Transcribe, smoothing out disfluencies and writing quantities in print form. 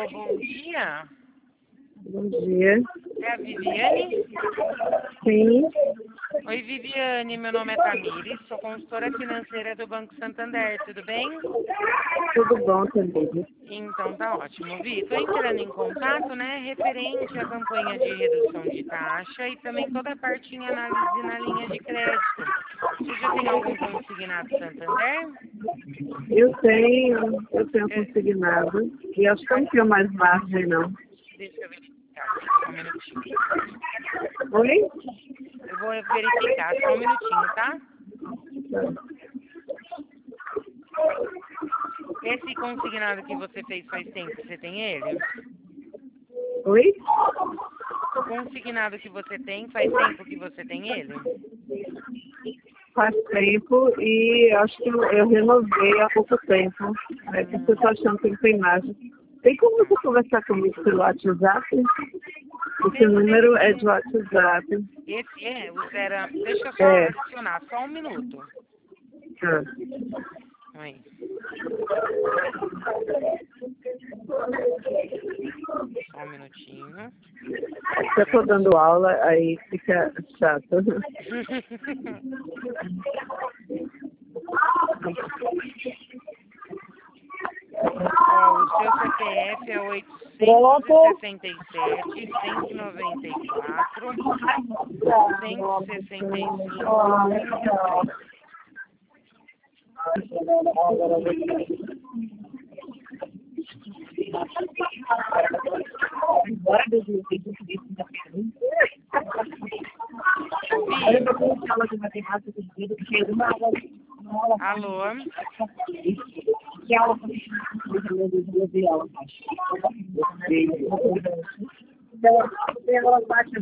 Alô, bom dia. Bom dia. É a Viviane? Sim, Oi, Viviane, meu nome é Tamires, sou consultora financeira do Banco Santander, tudo bem? tudo bom também. Então tá ótimo, Vi. Estou entrando em contato, né, referente à campanha de redução de taxa e também toda a parte em análise na linha de crédito. Você já tem algum consignado Santander? Eu tenho consignado. E acho que eu não tenho mais margem, não. Deixa eu verificar, só um minutinho. Oi? Eu vou verificar, só um minutinho, tá? Esse consignado que você fez faz tempo, você tem ele? Oi? O consignado que você tem, faz tempo que você tem ele? Faz tempo e acho que eu renovei há pouco tempo. É que você está achando que não tem margem. Tem como você conversar comigo pelo WhatsApp? Esse número é de WhatsApp. Esse é o zero. Deixa eu só É. adicionar, só um minuto. Ah. Aí. Só um minutinho. Eu estou dando aula, aí fica chato. Ó, o seu CPF é 867, 194, 165, 23. Alô? Que aula que ela